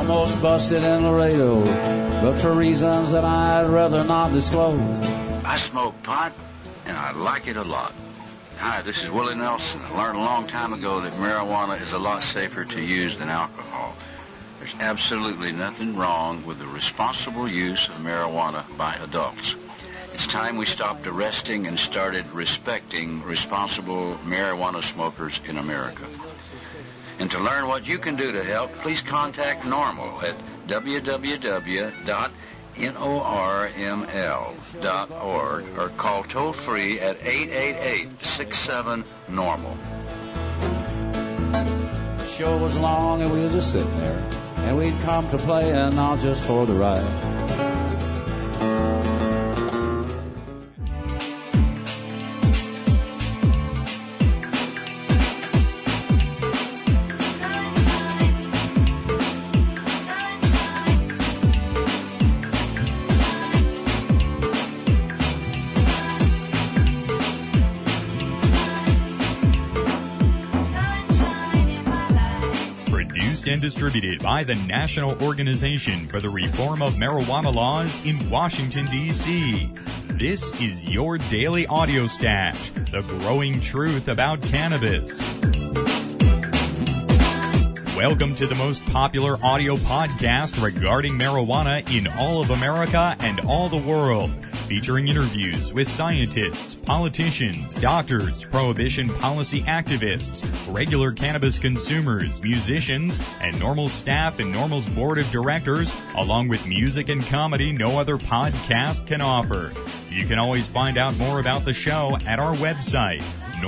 almost busted in Laredo, but for reasons that I'd rather not disclose. I smoke pot, and I like it a lot. Hi, this is Willie Nelson. I learned a long time ago that marijuana is a lot safer to use than alcohol. There's absolutely nothing wrong with the responsible use of marijuana by adults. It's time we stopped arresting and started respecting responsible marijuana smokers in America. And to learn what you can do to help, please contact NORML at www.norml.org or call toll-free at 888-67-NORML. The show was long and we were just sitting there, and we'd come to play and not just for the ride. And distributed by the National Organization for the Reform of Marijuana Laws in Washington, D.C. This is your daily audio stash, the growing truth about cannabis. Welcome to the most popular audio podcast regarding marijuana in all of America and all the world, featuring interviews with scientists, politicians, doctors, prohibition policy activists, regular cannabis consumers, musicians, and NORML staff and NORML's board of directors, along with music and comedy no other podcast can offer. You can always find out more about the show at our website,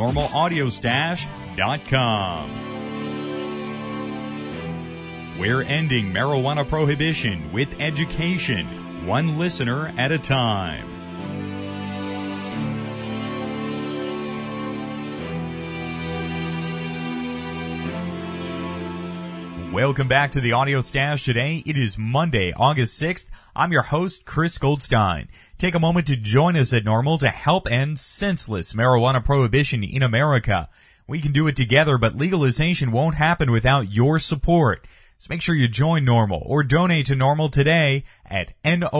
normalaudiostash.com. We're ending marijuana prohibition with education, one listener at a time. Welcome back to the Audio Stash today. It is Monday, August 6th. I'm your host, Chris Goldstein. Take a moment to join us at NORML to help end senseless marijuana prohibition in America. We can do it together, but legalization won't happen without your support. So make sure you join NORML or donate to NORML today at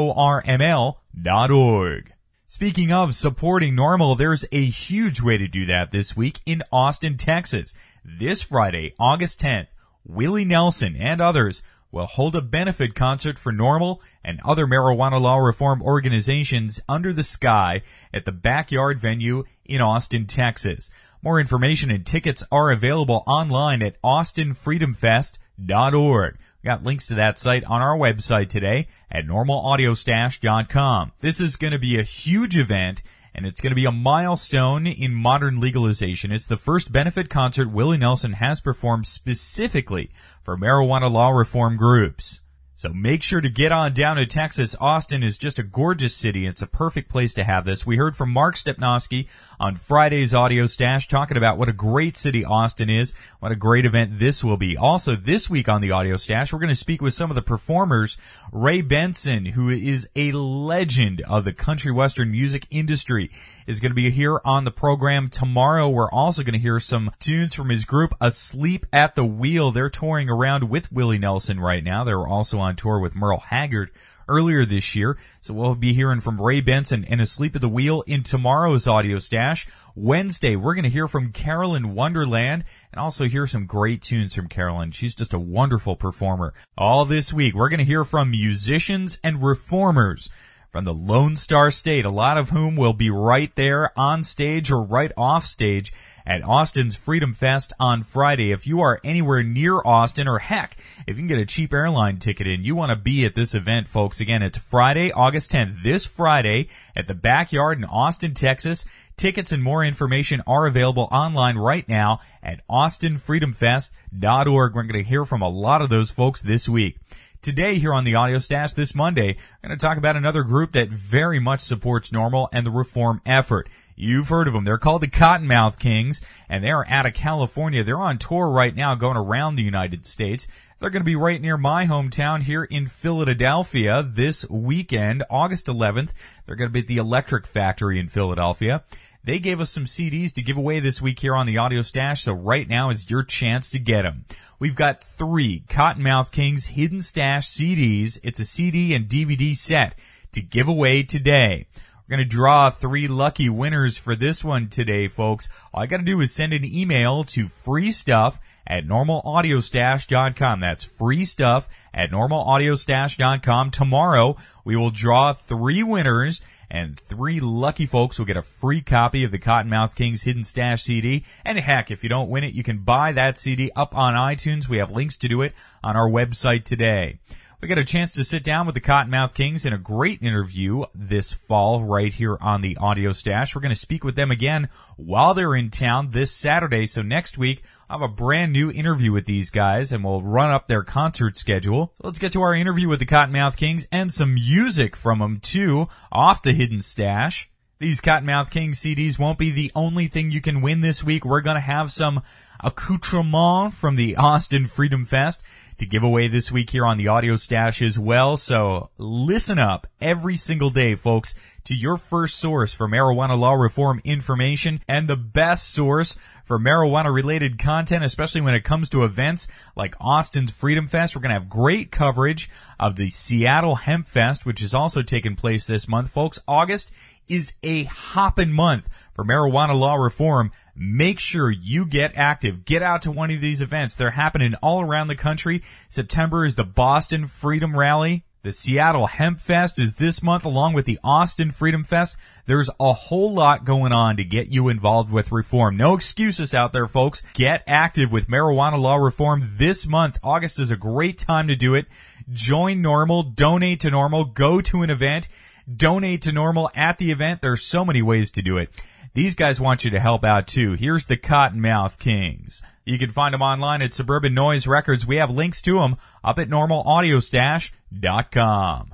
norml.org. Speaking of supporting NORML, there's a huge way to do that this week in Austin, Texas. This Friday, August 10th, Willie Nelson and others will hold a benefit concert for NORML and other marijuana law reform organizations under the sky at the Backyard venue in Austin, Texas. More information and tickets are available online at austinfreedomfest.org. We got links to that site on our website today at normalaudiostash.com. This is going to be a huge event, and it's going to be a milestone in modern legalization. It's the first benefit concert Willie Nelson has performed specifically for marijuana law reform groups. So make sure to get on down to Texas. Austin is just a gorgeous city. It's a perfect place to have this. We heard from Mark Stepnoski on Friday's Audio Stash talking about what a great city Austin is, what a great event this will be. Also, this week on the Audio Stash, we're going to speak with some of the performers. Ray Benson, who is a legend of the country western music industry, is going to be here on the program tomorrow. We're also going to hear some tunes from his group, Asleep at the Wheel. They're touring around with Willie Nelson right now. They're also on tour with Merle Haggard earlier this year. So we'll be hearing from Ray Benson and Asleep at the Wheel in tomorrow's Audio Stash. Wednesday, we're going to hear from Carolyn Wonderland and also hear some great tunes from Carolyn. She's just a wonderful performer. All this week, we're going to hear from musicians and reformers from the Lone Star State, a lot of whom will be right there on stage or right off stage at Austin's Freedom Fest on Friday. If you are anywhere near Austin, or heck, if you can get a cheap airline ticket in, you want to be at this event, folks. Again, it's Friday, August 10th, this Friday at the Backyard in Austin, Texas. Tickets and more information are available online right now at austinfreedomfest.org. We're going to hear from a lot of those folks this week. Today, here on the Audio Stash this Monday, I'm going to talk about another group that very much supports NORML and the reform effort. You've heard of them. They're called the Cottonmouth Kings, and they're out of California. They're on tour right now going around the United States. They're going to be right near my hometown here in Philadelphia this weekend, August 11th. They're going to be at the Electric Factory in Philadelphia. They gave us some CDs to give away this week here on the Audio Stash, so right now is your chance to get them. We've got 3 Cottonmouth Kings Hidden Stash CDs. It's a CD and DVD set to give away today. We're going to draw 3 lucky winners for this one today, folks. All I got to do is send an email to freestuff@normalaudiostash.com. That's freestuff@normalaudiostash.com. Tomorrow, we will draw 3 winners, and 3 lucky folks will get a free copy of the Cottonmouth Kings Hidden Stash CD. And heck, if you don't win it, you can buy that CD up on iTunes. We have links to do it on our website today. We got a chance to sit down with the Cottonmouth Kings in a great interview this fall right here on the Audio Stash. We're going to speak with them again while they're in town this Saturday. So next week, I'll have a brand new interview with these guys, and we'll run up their concert schedule. So let's get to our interview with the Cottonmouth Kings and some music from them, too, off the Hidden Stash. These Cottonmouth Kings CDs won't be the only thing you can win this week. We're going to have some accoutrement from the Austin Freedom Fest to give away this week here on the Audio Stash as well. So listen up every single day, folks, to your first source for marijuana law reform information and the best source for marijuana-related content, especially when it comes to events like Austin's Freedom Fest. We're going to have great coverage of the Seattle Hemp Fest, which is also taking place this month. Folks, August is a hoppin' month for marijuana law reform. Make sure you get active. Get out to one of these events. They're happening all around the country. September is the Boston Freedom Rally. The Seattle Hemp Fest is this month, along with the Austin Freedom Fest. There's a whole lot going on to get you involved with reform. No excuses out there, folks. Get active with marijuana law reform this month. August is a great time to do it. Join NORML, donate to NORML, go to an event, donate to NORML at the event. There's so many ways to do it. These guys want you to help out, too. Here's the Cottonmouth Kings. You can find them online at Suburban Noise Records. We have links to them up at normalaudiostash.com.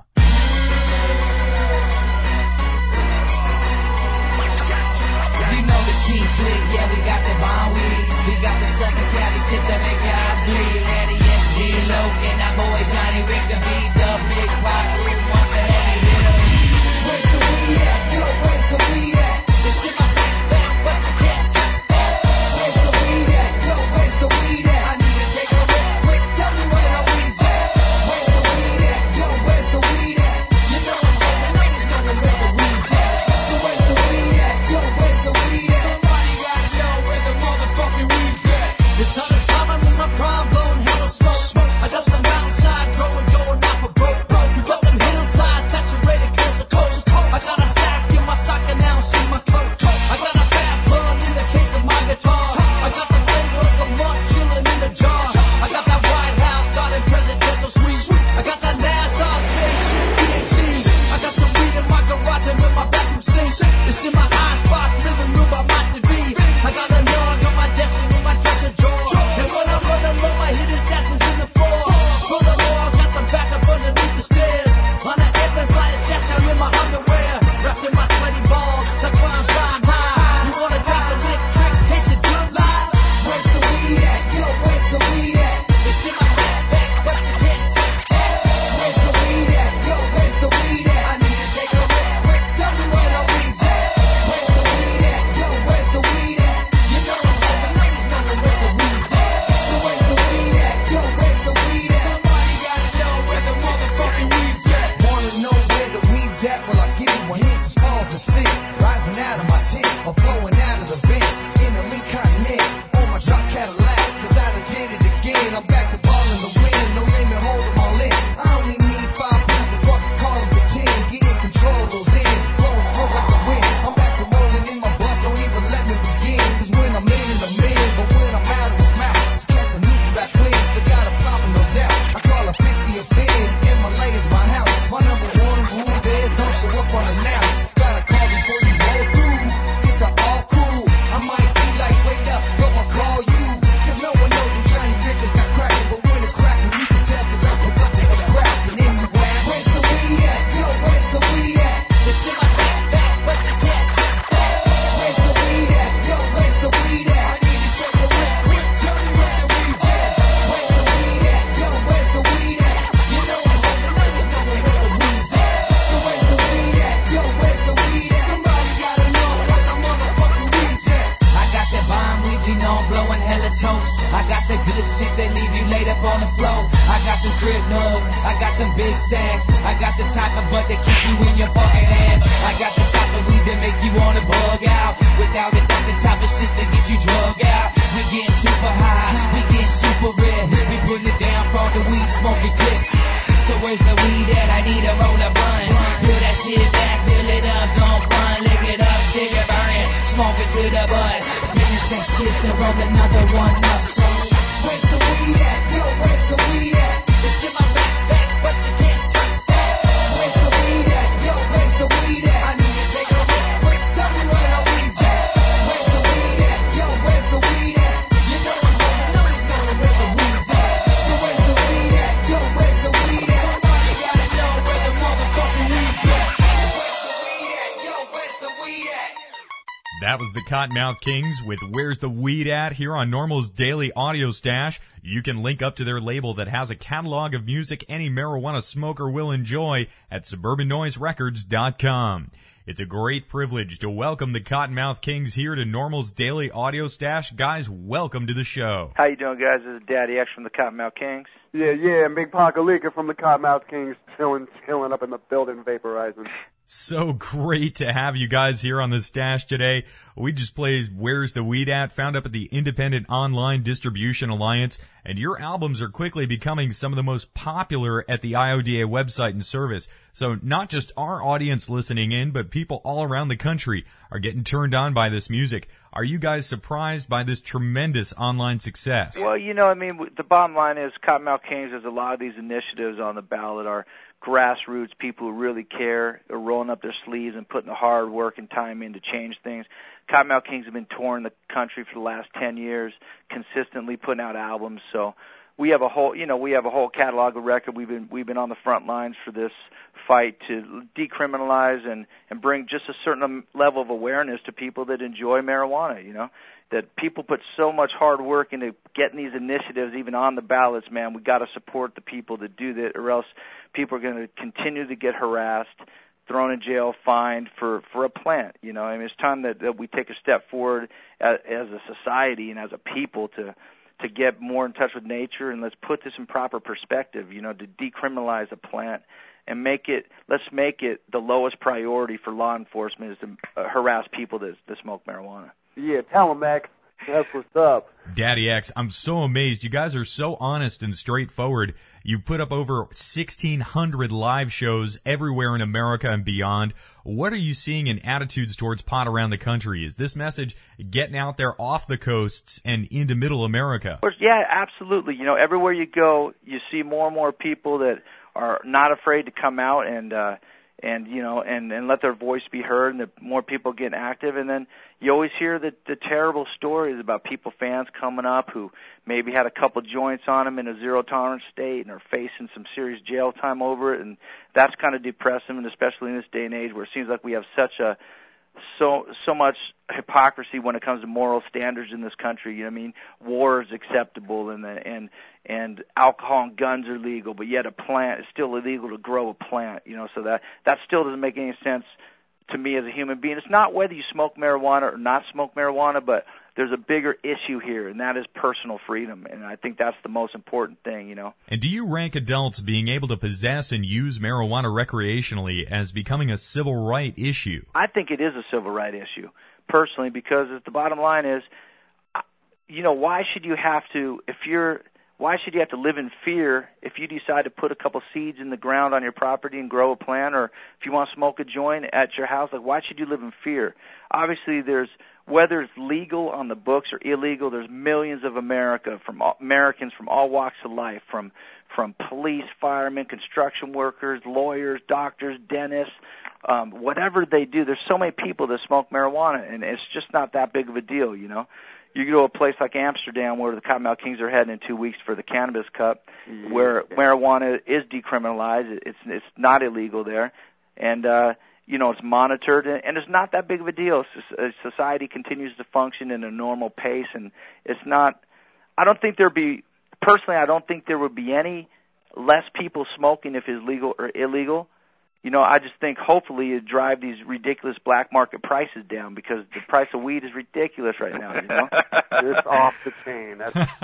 You know the key click, yeah, we got the bomb weed. We got the Southern Cali shit that make your eyes bleed. Eddie S. D-Lo, and our boy Johnny Rick, the B-Dub, Big Rock, who wants to heavy hitter. Where's the weed at? Yo, where's the weed at? It's in my backpack, but you can't touch that. Where's the weed at? Yo, where's the weed at? I need to take a rip quick, tell me where the weed's at. Where's the weed at? Yo, where's the weed at? You know I'm holding, I just know where the weed's at. So where's the weed at? Yo, where's the weed at? Somebody gotta know where the motherfucking weed's at. This sun is popping with my prime blowing hella smoke. I got them outside growing, going out. up on the floor. I got them crib nugs, I got them big sacks. I got the type of butt that keep you in your fucking ass. I got the type of weed that make you wanna bug out. Without it, got the type of shit that get you drug out. We get super high, we get super red. We putting it down for the weed smoking clips. So where's the weed at? I need a roll of blunt. Put that shit back, fill it up, don't run. Lick it up, stick it, burn it, smoke it to the butt. Finish that shit, then roll another one up. So where's the weed at? Yo, where's the weed at? It's in my backpack, but you can't touch that. Where's the weed at? Yo, where's the weed at? I need to take a look quick, tell me where the weed's at. Where's the weed at? Yo, where's the weed at? You know I'm knowing where the weed's at. So where's the weed at? Yo, where's the weed at? Somebody gotta know where the motherfucking weed's at. Where's the weed at? Yo, where's the weed at? That was the Cottonmouth Kings with Where's the Weed At here on Normal's Daily Audio Stash. You can link up to their label that has a catalog of music any marijuana smoker will enjoy at suburbannoiserecords.com. It's a great privilege to welcome the Cottonmouth Kings here to Normal's Daily Audio Stash. Guys, welcome to the show. How you doing, guys? This is Daddy X from the Cottonmouth Kings. Yeah, and Big Pakalika from the Cottonmouth Kings chilling up in the building, vaporizing. So great to have you guys here on the stash today. We just played Where's the Weed At, found up at the Independent Online Distribution Alliance, and your albums are quickly becoming some of the most popular at the IODA website and service. So not just our audience listening in, but people all around the country are getting turned on by this music. Are you guys surprised by this tremendous online success? Well, the bottom line is Cottonmouth Kings, there's a lot of these initiatives on the ballot are grassroots, people who really care, are rolling up their sleeves and putting the hard work and time in to change things. Cottonmouth Kings have been touring the country for the last 10 years, consistently putting out albums. So we have a whole catalog of record. We've been on the front lines for this fight to decriminalize and bring just a certain level of awareness to people that enjoy marijuana, that people put so much hard work into getting these initiatives even on the ballots, man. We got to support the people that do that, or else people are going to continue to get harassed, thrown in jail, fined for a plant. It's time that we take a step forward as a society and as a people to get more in touch with nature, and let's put this in proper perspective, to decriminalize a plant and let's make it the lowest priority for law enforcement is to harass people that smoke marijuana. Yeah, tell them, Max. That's what's up. Daddy X, I'm so amazed. You guys are so honest and straightforward. You've put up over 1,600 live shows everywhere in America and beyond. What are you seeing in attitudes towards pot around the country? Is this message getting out there off the coasts and into middle America? Yeah, absolutely. Everywhere you go, you see more and more people that are not afraid to come out and let their voice be heard, and the more people get active. And then you always hear the terrible stories about fans coming up who maybe had a couple joints on them in a zero-tolerance state and are facing some serious jail time over it, and that's kind of depressing, and especially in this day and age where it seems like we have so much hypocrisy when it comes to moral standards in this country. War is acceptable and alcohol and guns are legal, but yet it's still illegal to grow a plant. So that still doesn't make any sense to me as a human being. It's not whether you smoke marijuana or not smoke marijuana, but there's a bigger issue here, and that is personal freedom, and I think that's the most important thing, And do you rank adults being able to possess and use marijuana recreationally as becoming a civil right issue? I think it is a civil right issue, personally, because the bottom line is, why should you have to live in fear if you decide to put a couple seeds in the ground on your property and grow a plant, or if you want to smoke a joint at your house? Like, why should you live in fear? Obviously, whether it's legal on the books or illegal, there's millions of Americans from all walks of life, from police, firemen, construction workers, lawyers, doctors, dentists, whatever they do. There's so many people that smoke marijuana, and it's just not that big of a deal, You go to a place like Amsterdam, where the Cottonmouth Kings are heading in 2 weeks for the Cannabis Cup, where marijuana is decriminalized. It's not illegal there, and it's monitored, and it's not that big of a deal. Society continues to function in a normal pace, and it's not. I don't think there would be any less people smoking if it's legal or illegal. I just think hopefully it drive these ridiculous black market prices down, because the price of weed is ridiculous right now, It's off the chain.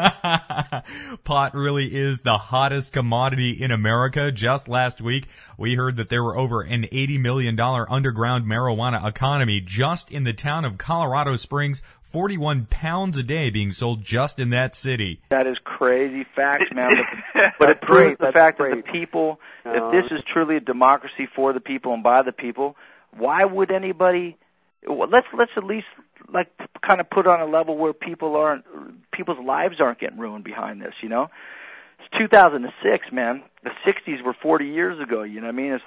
Pot really is the hottest commodity in America. Just last week, we heard that there were over an $80 million underground marijuana economy just in the town of Colorado Springs. 41 pounds a day being sold just in that city. That is crazy facts, man. But it proves the fact that the people, if this is truly a democracy for the people and by the people, why would anybody? Let's at least kind of put on a level where people's lives aren't getting ruined behind this. It's 2006, man. The 60s were 40 years ago. You know what I mean?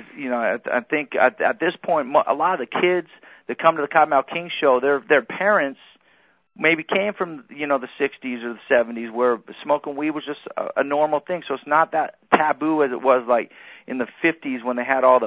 I think at this point, a lot of the kids that come to the Cottonmouth King show, their parents maybe came from, the 60s or the 70s, where smoking weed was just a normal thing. So it's not that taboo as it was like in the 50s when they had all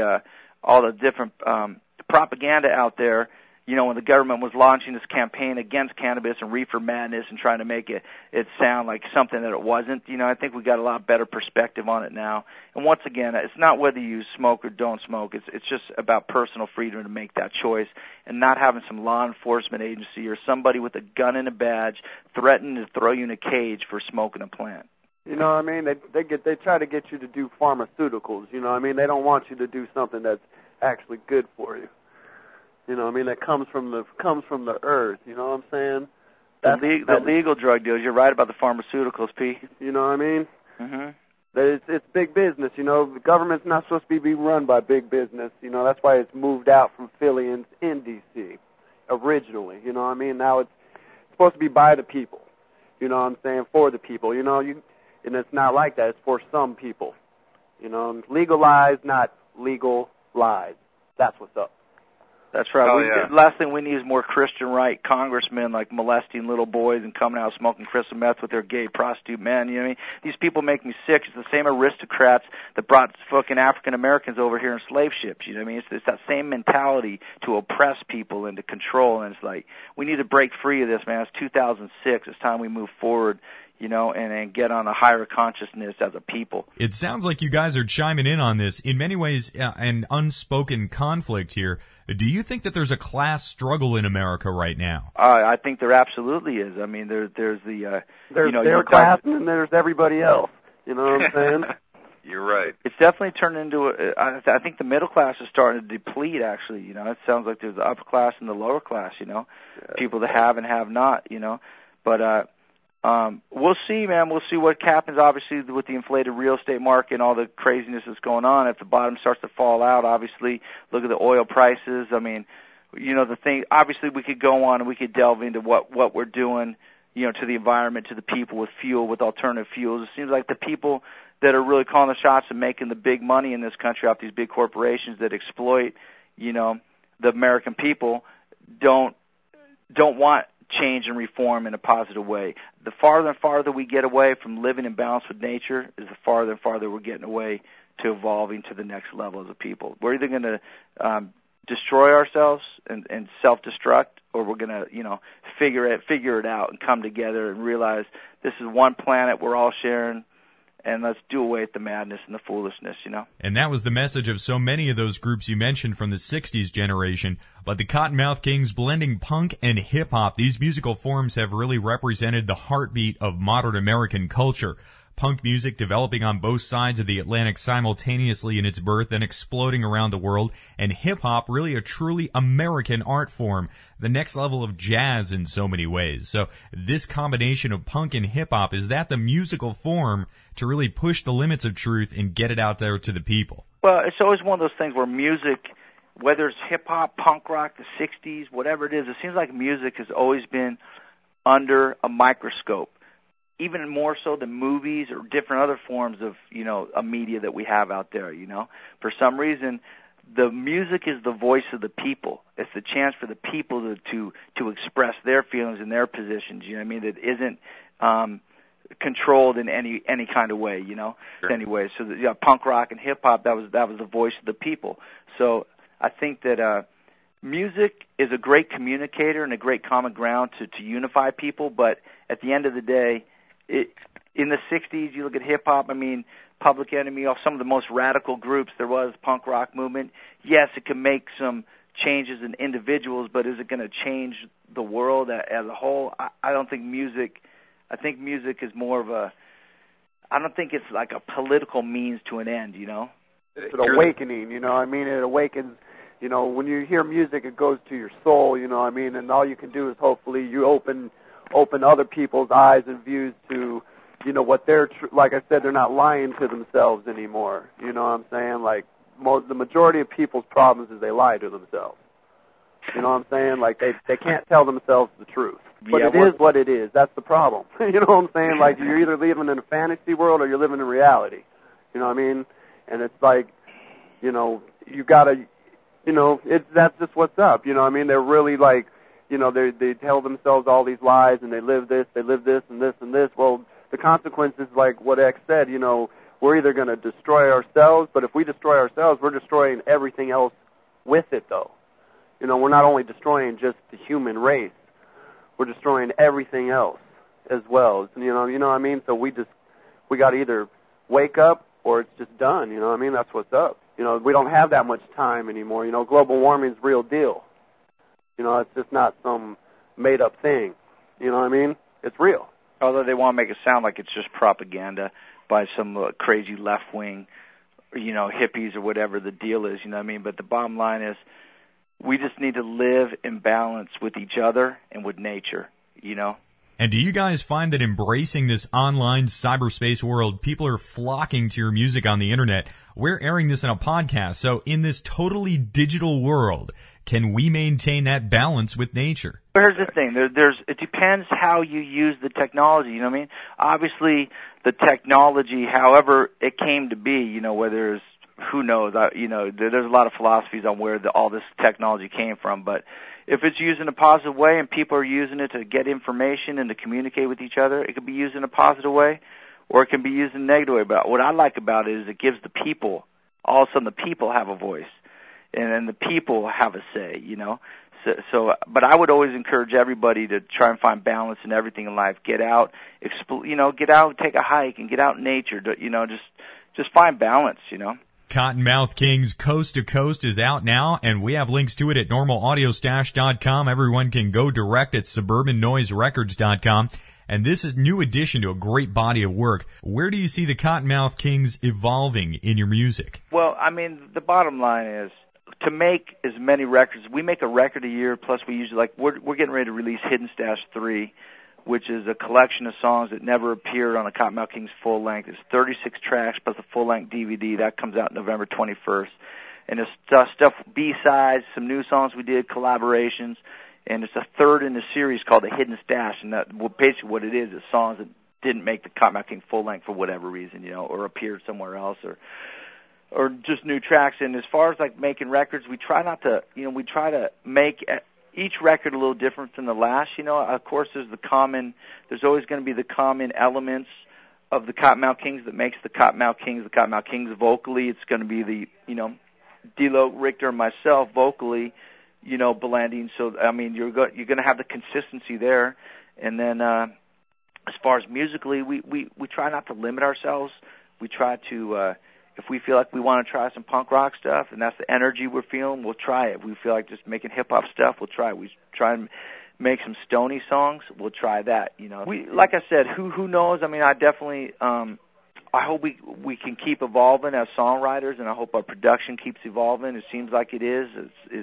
the different propaganda out there. When the government was launching this campaign against cannabis and reefer madness and trying to make it sound like something that it wasn't. I think we got a lot better perspective on it now. And once again, it's not whether you smoke or don't smoke. It's just about personal freedom to make that choice, and not having some law enforcement agency or somebody with a gun and a badge threatening to throw you in a cage for smoking a plant. You know what I mean? They try to get you to do pharmaceuticals. You know what I mean? They don't want you to do something that's actually good for you. That comes from the earth. You know what I'm saying? The legal drug deals. You're right about the pharmaceuticals, P. You know what I mean? Mm-hmm. It's big business. The government's not supposed to be run by big business. That's why it's moved out from Philly and in D.C. originally. You know what I mean? Now it's supposed to be by the people. You know what I'm saying? For the people. And it's not like that. It's for some people. Legalized, not legal lies. That's what's up. That's right. The last thing we need is more Christian right congressmen molesting little boys and coming out smoking crystal meth with their gay prostitute men. You know what I mean? These people make me sick. It's the same aristocrats that brought fucking African Americans over here in slave ships. You know what I mean? It's that same mentality to oppress people and to control. And it's we need to break free of this, man. It's 2006. It's time we move forward. And get on a higher consciousness as a people. It sounds like you guys are chiming in on this. In many ways, an unspoken conflict here. Do you think that there's a class struggle in America right now? I think there absolutely is. I mean, there's their class and then there's everybody else. You know what I'm saying? You're right. It's definitely turned into I think the middle class is starting to deplete, actually. It sounds like there's the upper class and the lower class, people that have and have not, But we'll see, man. We'll see what happens, obviously, with the inflated real estate market and all the craziness that's going on. If the bottom starts to fall out, obviously, look at the oil prices. I mean, the thing, obviously, we could go on and we could delve into what we're doing, to the environment, to the people with fuel, with alternative fuels. It seems like the people that are really calling the shots and making the big money in this country off these big corporations that exploit, the American people don't want change and reform in a positive way. The farther and farther we get away from living in balance with nature is the farther and farther we're getting away to evolving to the next level as a people. We're either going to destroy ourselves and self-destruct, or we're going to, figure it out and come together and realize this is one planet we're all sharing, and let's do away with the madness and the foolishness, And that was the message of so many of those groups you mentioned from the 60s generation. But the Cottonmouth Kings blending punk and hip-hop, these musical forms have really represented the heartbeat of modern American culture. Punk music developing on both sides of the Atlantic simultaneously in its birth and exploding around the world, and hip-hop really a truly American art form, the next level of jazz in so many ways. So this combination of punk and hip-hop, is that the musical form to really push the limits of truth and get it out there to the people? Well, it's always one of those things where music, whether it's hip-hop, punk rock, the 60s, whatever it is, it seems like music has always been under a microscope. Even more so than movies or different other forms of, a media that we have out there, For some reason, the music is the voice of the people. It's the chance for the people to express their feelings and their positions, that isn't controlled in any kind of way, Sure. Anyway, so punk rock and hip hop, that was the voice of the people. So I think that music is a great communicator and a great common ground to unify people, but at the end of the day, in the 60s, you look at hip-hop, I mean, Public Enemy, some of the most radical groups there was, punk rock movement. Yes, it can make some changes in individuals, but is it going to change the world as a whole? I don't think music, I think music is more of a, I don't think it's like a political means to an end, you know? It's an awakening, you know, I mean, it awakens, you know, when you hear music, it goes to your soul, you know, I mean, and all you can do is hopefully you open other people's eyes and views to, you know, what they're, like I said, they're not lying to themselves anymore, you know what I'm saying? Like, the majority of people's problems is they lie to themselves. You know what I'm saying? Like, they can't tell themselves the truth. But it is what it is. That's the problem. You know what I'm saying? Like, you're either living in a fantasy world or you're living in reality. You know what I mean? And it's like, you know, you gotta, you know, that's just what's up. You know what I mean? They're really like, you know, they tell themselves all these lies and they live this, and this, and this. Well, the consequences, like what X said, you know, we're either going to destroy ourselves, but if we destroy ourselves, we're destroying everything else with it, though. You know, we're not only destroying just the human race, we're destroying everything else as well. You know what I mean? So we got to either wake up or it's just done. You know what I mean? That's what's up. You know, we don't have that much time anymore. You know, global warming's real deal. You know, it's just not some made-up thing. You know what I mean? It's real. Although they want to make it sound like it's just propaganda by some crazy left-wing, you know, hippies or whatever the deal is, you know what I mean? But the bottom line is we just need to live in balance with each other and with nature, you know? And do you guys find that embracing this online cyberspace world, people are flocking to your music on the internet? We're airing this in a podcast, so in this totally digital world, can we maintain that balance with nature? Here's the thing. It depends how you use the technology, you know what I mean? Obviously, the technology, however it came to be, you know, whether it's, who knows, you know, there's a lot of philosophies on where all this technology came from, but if it's used in a positive way and people are using it to get information and to communicate with each other, it can be used in a positive way or it can be used in a negative way. But what I like about it is it gives the people, all of a sudden the people have a voice and then the people have a say, you know. But I would always encourage everybody to try and find balance in everything in life. Get out, get out, take a hike and get out in nature, you know, just find balance, you know. Cottonmouth Kings Coast to Coast is out now, and we have links to it at normalaudiostash.com. Everyone can go direct at suburbannoiserecords.com. And this is a new addition to a great body of work. Where do you see the Cottonmouth Kings evolving in your music? Well, I mean, the bottom line is to make as many records. We make a record a year, plus we usually, we're getting ready to release Hidden Stash 3, which is a collection of songs that never appeared on a Cottonmouth Kings full length. It's 36 tracks plus a full-length DVD. That comes out November 21st. And there's stuff, B-sides, some new songs we did, collaborations, and it's a third in the series called the Hidden Stash. And basically what it is songs that didn't make the Cottonmouth Kings full length for whatever reason, you know, or appeared somewhere else, or just new tracks. And as far as like making records, we try to make each record a little different than the last, you know. Of course, there's always going to be the common elements of the Cottonmouth Kings that makes the Cottonmouth Kings vocally. It's going to be the, you know, D-Lo, Richter, and myself vocally, you know, blending. So, I mean, you're going to have the consistency there. And then as far as musically, we try not to limit ourselves. We try to, if we feel like we want to try some punk rock stuff and that's the energy we're feeling, we'll try it. If we feel like just making hip-hop stuff, we'll try it. We try and make some stony songs, we'll try that, you know. Like I said, who knows? I mean, I definitely, I hope we can keep evolving as songwriters, and I hope our production keeps evolving. It seems like it is.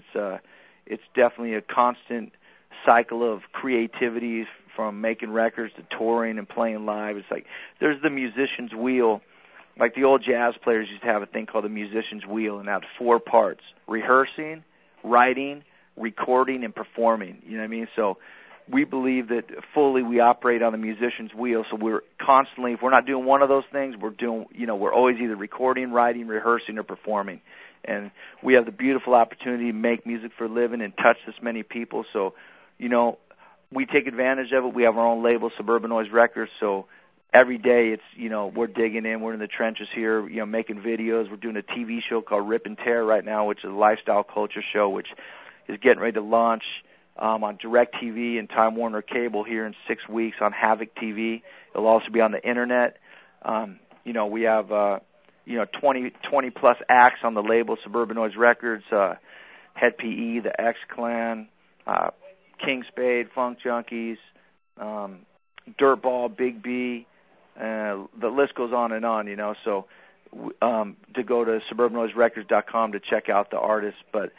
It's definitely a constant cycle of creativity from making records to touring and playing live. It's like there's the musician's wheel. Like the old jazz players used to have a thing called the musician's wheel, and that had 4 parts: rehearsing, writing, recording, and performing. You know what I mean? So we believe that fully we operate on the musician's wheel. So we're constantly, if we're not doing one of those things, we're always either recording, writing, rehearsing, or performing. And we have the beautiful opportunity to make music for a living and touch this many people. So, you know, we take advantage of it. We have our own label, Suburban Noise Records. So every day it's, you know, we're digging in. We're in the trenches here, you know, making videos. We're doing a TV show called Rip and Tear right now, which is a lifestyle culture show, which is getting ready to launch on DirecTV and Time Warner Cable here in 6 weeks on Havoc TV. It'll also be on the Internet. We have 20 plus acts on the label Suburban Noise Records, Head PE, the X-Clan, King Spade, Funk Junkies, Dirtball, Big B, the list goes on, so to go to suburbannoiserecords.com to check out the artists. But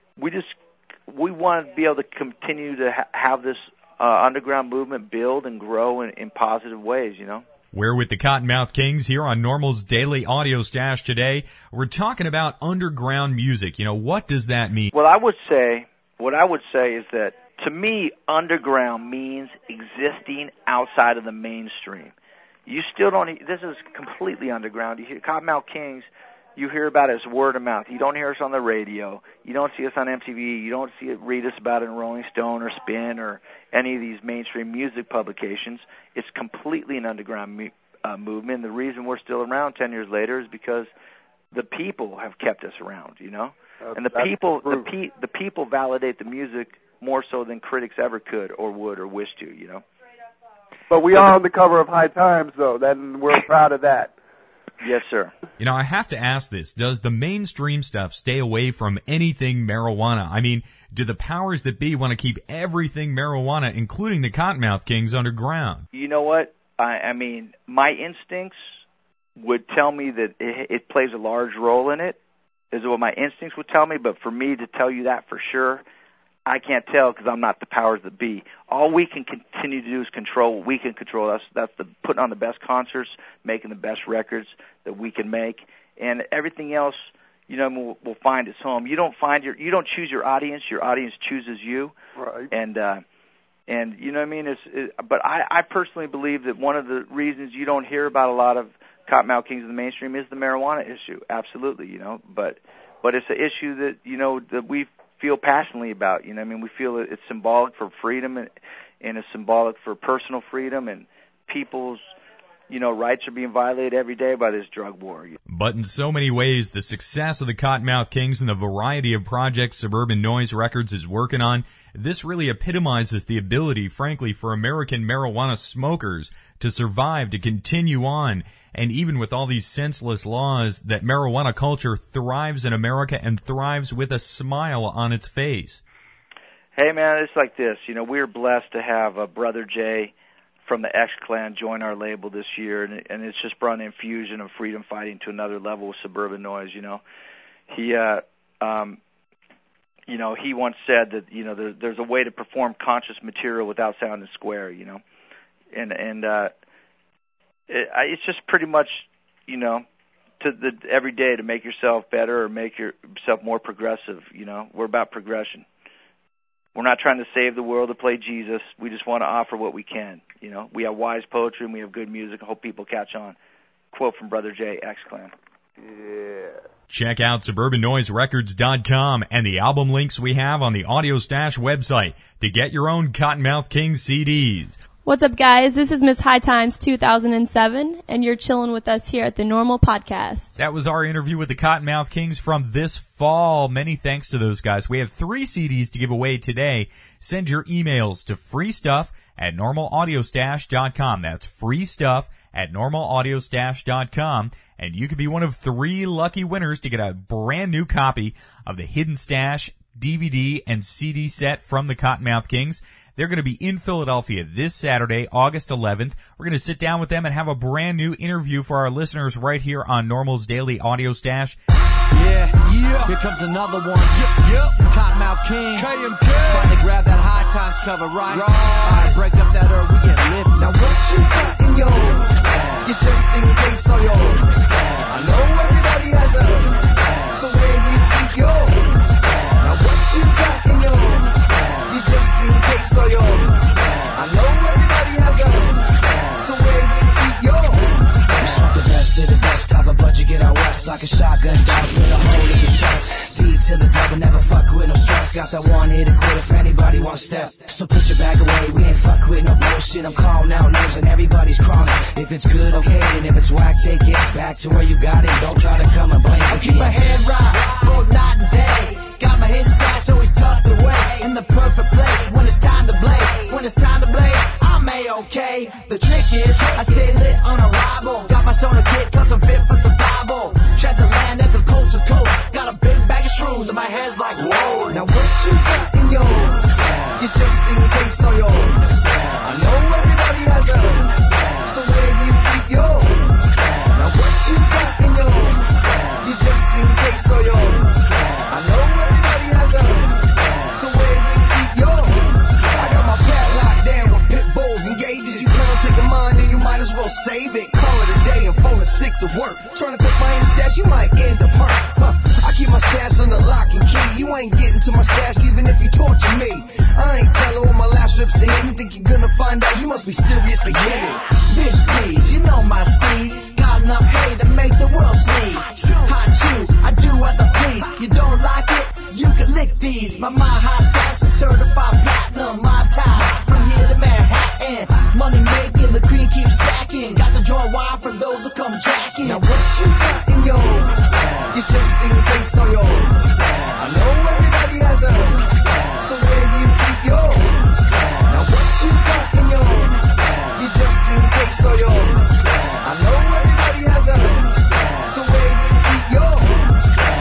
we want to be able to continue to have this underground movement build and grow in positive ways, We're with the Cottonmouth Kings here on Normal's Daily Audio Stash today. We're talking about underground music. What does that mean? What I would say is that, to me, underground means existing outside of the mainstream. You still don't, this is completely underground. You hear Cottonmouth Kings, you hear about it as word of mouth. You don't hear us on the radio. You don't see us on MTV. You don't read us about it in Rolling Stone or Spin or any of these mainstream music publications. It's completely an underground movement. The reason we're still around 10 years later is because the people have kept us around, and the people validate the music more so than critics ever could or would or wish to, But we are on the cover of High Times, though, and we're proud of that. Yes, sir. I have to ask this. Does the mainstream stuff stay away from anything marijuana? I mean, do the powers that be want to keep everything marijuana, including the Cottonmouth Kings, underground? You know what? I mean, my instincts would tell me that it plays a large role in it, is what my instincts would tell me, but for me to tell you that for sure, I can't tell because I'm not the powers that be. All we can continue to do is control what we can control. That's the putting on the best concerts, making the best records that we can make, and everything else, will find its home. You don't choose your audience. Your audience chooses you. Right. And you know what I mean? But I personally believe that one of the reasons you don't hear about a lot of Cottonmouth Kings in the mainstream is the marijuana issue. Absolutely, But it's an issue that that we feel passionately about. We feel that it's symbolic for freedom and it's symbolic for personal freedom, and people's rights are being violated every day by this drug war. But in so many ways, the success of the Cottonmouth Kings and the variety of projects Suburban Noise Records is working on, this really epitomizes the ability, frankly, for American marijuana smokers to survive, to continue on. And even with all these senseless laws, that marijuana culture thrives in America and thrives with a smile on its face. Hey, man, it's like this. We're blessed to have Brother Jay from the X-Clan join our label this year, and it's just brought an infusion of freedom fighting to another level with Suburban Noise. He once said that there's a way to perform conscious material without sounding square. It's just pretty much, every day to make yourself better or make yourself more progressive. We're about progression. We're not trying to save the world or play Jesus. We just want to offer what we can. We have wise poetry and we have good music. I hope people catch on. Quote from Brother J, X-Clan. Yeah. Check out suburbannoiserecords.com and the album links we have on the Audio Stash website to get your own Cottonmouth Kings CDs. What's up, guys? This is Miss High Times 2007, and you're chilling with us here at the Normal Podcast. That was our interview with the Cottonmouth Kings from this fall. Many thanks to those guys. We have 3 CDs to give away today. Send your emails to freestuff@normalaudiosstash.com. That's freestuff@normalaudiosstash.com. And you could be one of 3 lucky winners to get a brand new copy of the Hidden Stash DVD and CD set from the Cottonmouth Kings. They're going to be in Philadelphia this Saturday, August 11th. We're going to sit down with them and have a brand new interview for our listeners right here on Normal's Daily Audio Stash. Yeah, here comes another one. Cottonmouth King. Finally grab that High Times cover, right? Alright, break up that herb, we get lifted. Now what you got in yours? You just in case all yours. I know everybody has a so where you keep yours? Now what you got in yours? You just in case all yours. I know everybody has a so where you keep yours? We smoke the best of the best, have a budget, get out west like a shotgun dog, put a hole in your chest. D to the double, never fuck with no stress. Got that one hit to quit if anybody wants step. So put your bag away, we ain't fuck with no bullshit. I'm calling out names and everybody's crawling. If it's good, okay, and if it's whack, take it back to where you got it. Don't try to come and blame. I keep my head right, both night and day. Got my hidden stash always tucked away in the perfect place. it's time to blade. When it's time to blade, I'm A-okay. The trick is, I stay lit on arrival. Got my stoner kit, cause I'm fit for survival. Shed the land at the coast to coast. Got a big bag of shrooms and my head's like, whoa. Now what you got in yours? You just in case on yours. I know everybody has a, so where do you keep yours? Now what you got in yours? You just in case on yours. I know everybody has a, so where do you keep yours? I got my pad locked down with pit bulls and gauges. You plan on taking mine, then you might as well save it. Call it a day and phone is sick to work. Trying to take my end stash, you might end up hurt. I keep my stash on the lock and key. You ain't getting to my stash even if you torture me. I ain't telling where my last rips are hidden. Think you're gonna find out? You must be seriously kidding. Bitch, please, you know my steez. Got enough hate to make the world sneeze. Hot chew, I do as I please. You don't like it? You can lick these. My high stash is certified platinum. My time from here to Manhattan. Money making, the cream keeps stacking. Got the joint wide for those who come jacking. Now what you got in yours? You just in case on yours. I know everybody has a, so where do you keep yours? Now what you got in yours? You just in case on yours. I know everybody has a, so where do you keep yours?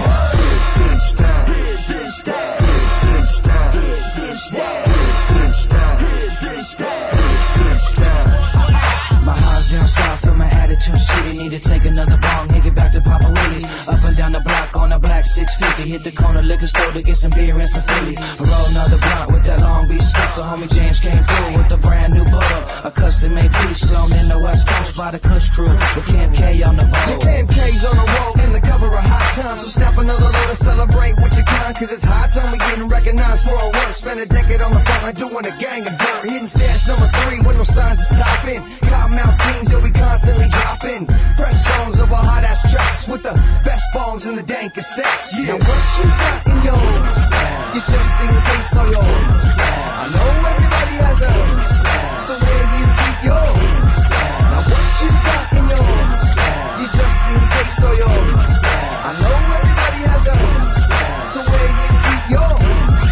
My highs down south, feel my attitude shitty. Need to take another bong, hit it back to Papa Willie's. Up and down the block on a black 650. Hit the corner liquor store to get some beer and some Phillies. Roll another blunt with that Long Beach stuff. The homie James came through with a brand new bottle, a custom made piece flown in the West Coast by the Kush crew with Camp K on the boat. The Camp K's on the road in the cover of High Times. So snap another load and celebrate with your kind, cause it's high time we getting recognized for our work. Spend a decade on the front line doing a gang of dirt. Hitting stash number 3 with no signs of stopping. Cottonmouth Kings that we constantly dropping. Fresh songs of our hot ass tracks with the best bongs and the dang cassettes. Now what you got in yours? You just in case on yours. I know everybody has a, so where do you keep yours? Now what you got in yours? You just in case on yours. I know everybody has a, so where do you keep yours?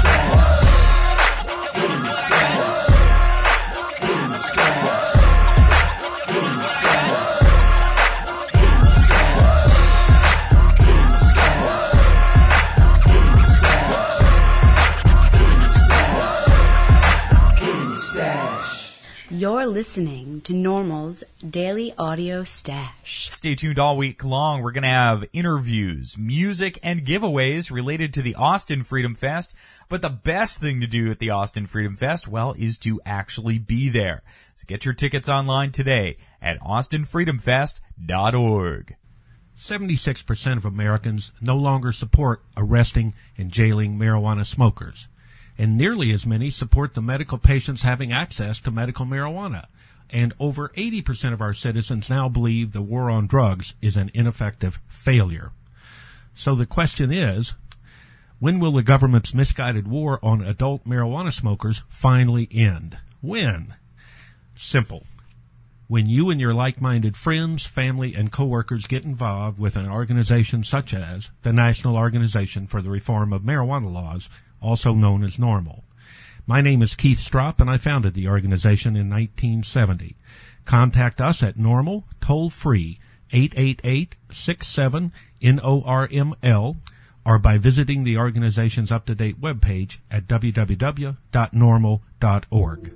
You're listening to Normal's Daily Audio Stash. Stay tuned all week long. We're going to have interviews, music, and giveaways related to the Austin Freedom Fest. But the best thing to do at the Austin Freedom Fest, well, is to actually be there. So get your tickets online today at austinfreedomfest.org. 76% of Americans no longer support arresting and jailing marijuana smokers, and nearly as many support the medical patients having access to medical marijuana. And over 80% of our citizens now believe the war on drugs is an ineffective failure. So the question is, when will the government's misguided war on adult marijuana smokers finally end? When? Simple. When you and your like-minded friends, family, and coworkers get involved with an organization such as the National Organization for the Reform of Marijuana Laws, also known as NORML. My name is Keith Stropp, and I founded the organization in 1970. Contact us at NORML, toll-free, 888-67-NORML, or by visiting the organization's up-to-date webpage at www.normal.org.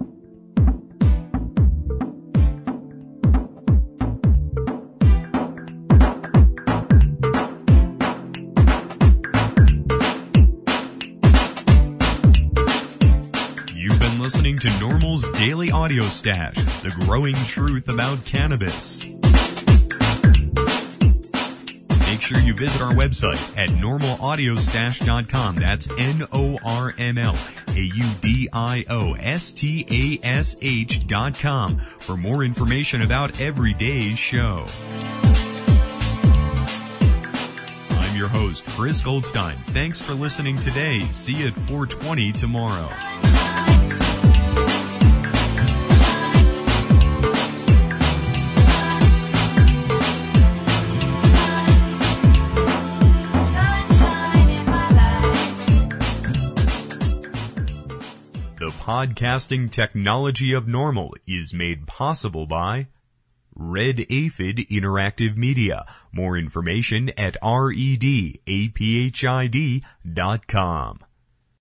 Listening to Normal's Daily Audio Stash, the growing truth about cannabis. Make sure you visit our website at normalaudiostash.com. That's NORMLAUDIOSTASH.com for more information about every day's show. I'm your host, Chris Goldstein. Thanks for listening today. See you at 4:20 tomorrow. The podcasting technology of normal is made possible by Red Aphid Interactive Media. More information at redaphid.com.